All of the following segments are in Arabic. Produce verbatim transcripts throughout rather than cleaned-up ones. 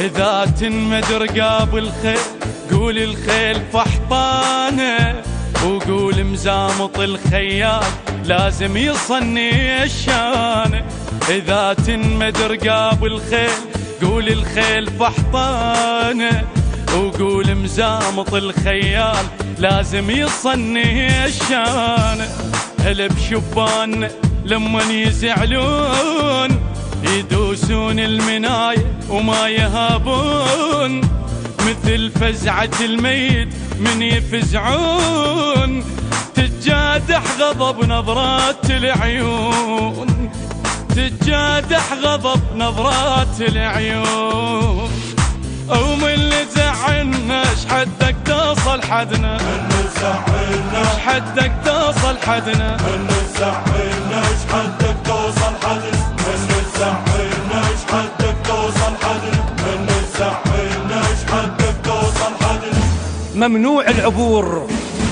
إذا تنمد رقاب الخيل قول الخيل فحطانه، وقول مزامط الخيال لازم يصني الشانه. إذا تنمد رقاب الخيل قول الخيل فحطانه، وقول مزامط الخيال لازم يصني الشانه. هلا بشبان لما يزعلون يدوسون المناية وما يهابون، مثل فزعة الميت من يفزعون. تتجادح غضب نظرات العيون، تتجادح غضب نظرات العيون. ومن اللي زعلنا اش حدك توصل حدنا، من زعلنا اش حدك توصل حدنا، من زعلنا اش حدك توصل حدنا، من زعلنا اش حدك توصل حدنا، من زعلنا اش حدك توصل حدنا. ممنوع العبور،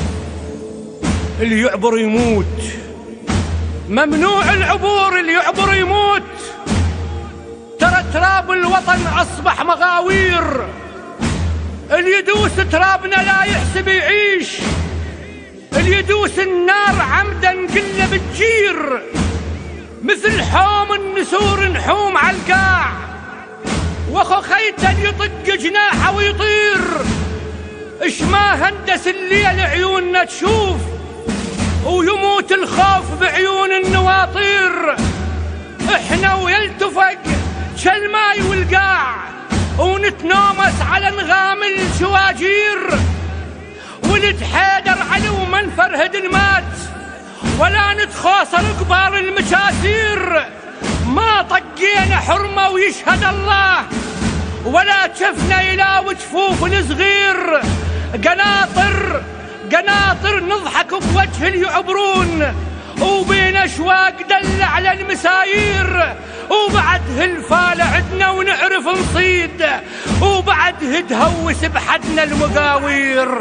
اللي يعبر يموت. ممنوع العبور، اللي يعبر يموت. ترى تراب الوطن أصبح مغاوير، اللي يدوس ترابنا لا يحسب يعيش. اللي يدوس النار عمدا كله بتجير، مثل حوم النسور نحوم على القاع، واخو خيتن يطق جناحه ويطير. اش ما هندس الليل عيوننا تشوف، ويموت الخوف بعيون النواطير. احنا ويلتفق كالماي والقاع، ونتنامس على نغام الشواجير. ولد حيدر علي ومنفر هدن مات، ولا نتخاصر كبار المجاسير. ما طقينا حرمة ويشهد الله، ولا شفنا إلى وجفوف الصغير. قناطر قناطر نضحك بوجه اللي يعبرون، وبين أشواق دل على المسايير. وبعد هالفال عدنا ونعرف نصيد، وبعد هتهوس بحدنا المقاوير.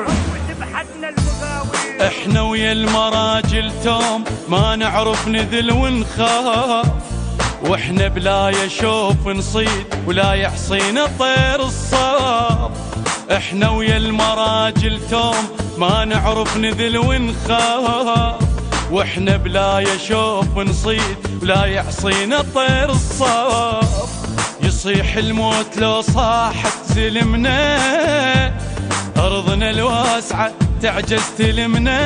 احنا ويا المراجل توم ما نعرف نذل ونخاف، واحنا بلا يشوف نصيد ولا يحصينا طير الصاف. احنا ويا المراجل توم ما نعرف نذل ونخاف، واحنا بلا يشوف نصيد ولا يحصينا طير الصاف. يصيح الموت لو صاحت سلمنا، أرضنا الواسعة تعجز تلمنا.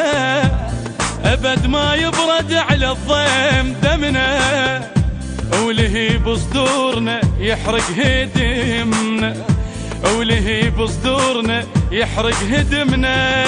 أبد ما يبرد على الضيم دمنا، ولهيب صدورنا يحرق هدمنا، ولهيب صدورنا يحرق هدمنا.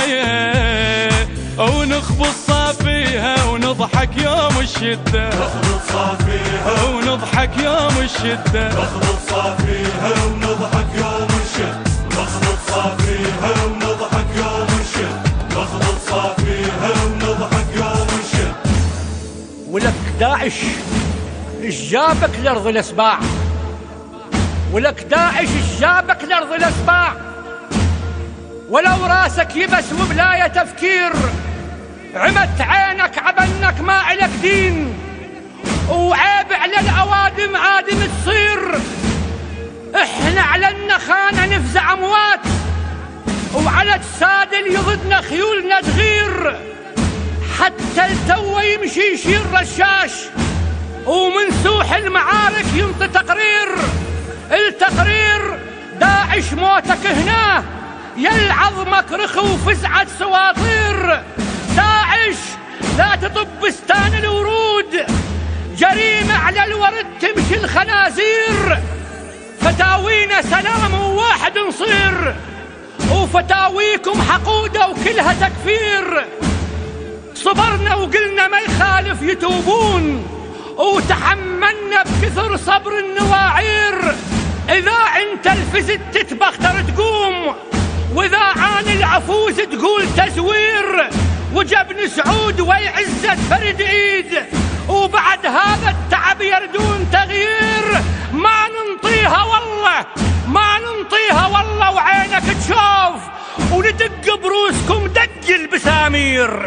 ونخبص صافيها ونضحك يوم الشدة، نخبط صافيها ونضحك يوم الشدة، نخبط صافيها ونضحك يوم الشد، نخبط صافيها ونضحك يوم الشد، نخبط صافيها ونضحك يوم الشد. ولك داعش اش جابك لأرض الأسباع، ولك داعش اش جابك لأرض الأسباع. ولو راسك يبس وبلاية تفكير، عمت عينك عبنك ما إلك دين. وعيب على الأوادم عادم تصير، احنا على النخانة نفزع أموات، وعلى الساد اللي ضدنا خيولنا تغير. حتى التو يمشي يشير رشاش، ومن سوح المعارك ينطي تقرير. التقرير داعش موتك هنا، يلعظمك رخ وفزعة سواطير. داعش لا تطب بستان الورود، جريمة على الورد تمشي الخنازير. فتاوينا سلام وواحد نصير، وفتاويكم حقودة وكلها تكفير. صبرنا وقلنا ما يخالف يتوبون، وتحملنا بكثر صبر النواعير. إذا انت الفزت تتبختر تقوم، وإذا عاني العفوز تقول تزوير. وجبن سعود ويعزة فرد ايد، وبعد هذا التعب يردون تغيير. ما ننطيها والله، ما ننطيها والله، وعينك تشوف وندق بروسكم دق البسامير.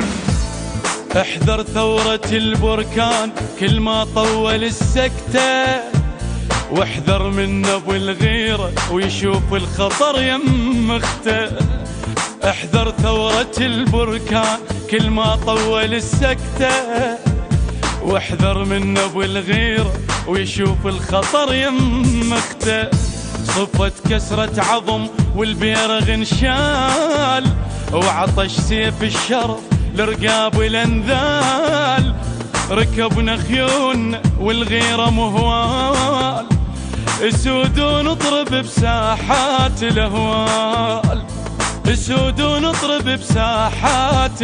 احذر ثورة البركان كل ما طول السكتة، واحذر من ابو الغيرة ويشوف الخطر يم اخته. احذر ثورة البركان كل ما طول السكتة. واحذر من ابو الغيرة ويشوف الخطر يم اخته. صفت كسرة عظم والبيرغ انشال، وعطش سيف الشرف لرقاب الانذال. ركبنا خيون والغيرة مهوال، اسود ونطرب بساحات الاهوال. اسود ونطرب بساحات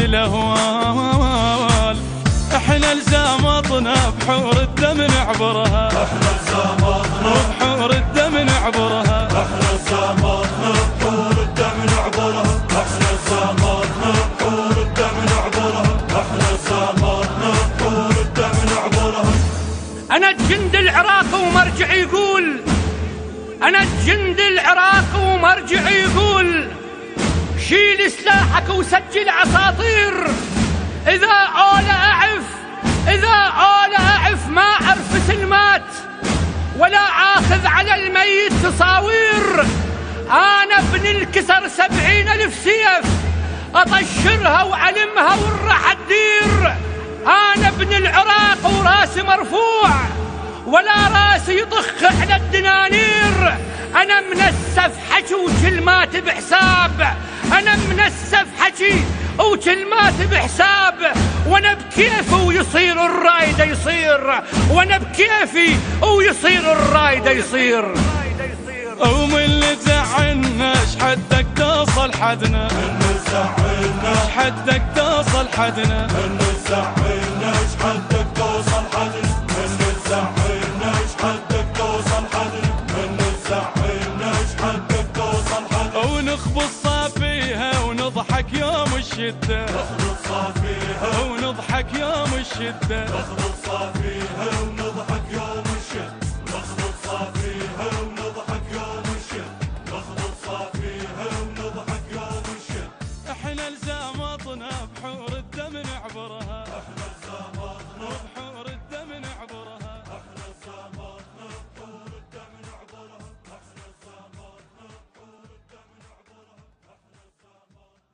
الاهوال. احنا لزامطنا بحور الدم نعبرها. احنا لزامطنا بحور الدم نعبرها. احنا لزامطنا بحور الدم نعبرها. احنا لزامطنا بحور الدم نعبرها. احنا لزامطنا بحور الدم نعبرها. أنا الجند العراقي ومرجعي يقول، أنا الجند العراقي ومرجعي يقول شيل سلاحك وسجل عصاطير. إذا أول أعف إذا أول أعف ما أعرف سلمات ولا آخذ على الميت تصاوير. أنا ابن الكسر سبعين ألف سيف أطشرها وعلمها والراح تدير. أنا ابن العراق وراسي مرفوع ولا راسي يضخ على الدنانير. أنا منسف حكي وكلمات بحساب. أنا منسف حكي وكلمات بحساب. وأنا بكيفي ويصير الرايدة يصير. وأنا بكيفي ويصير الرايدة يصير. ومن اللي زعلنا حدك توصل حدنا. من زعلنا حدك توصل حدنا. من زعلنا حدك توصل حدنا. من زعلنا حدك توصل حدنا. من زعلنا حدك توصل حدنا. ونخبص صافيها ونضحك يوم الشدة. نخبص صافيها ونضحك يوم الشدة.